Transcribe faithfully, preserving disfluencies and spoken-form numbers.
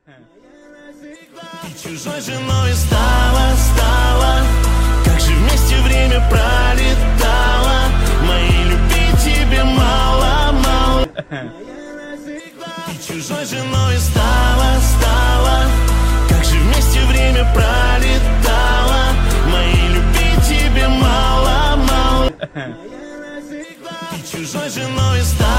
И чужой женой стала, стала. Как же вместе время пролетало. Моей любви тебе мало, мало. И чужой женой стала, стала. Как же вместе время пролетало. Моей любви тебе мало, мало. И чужой женой стала.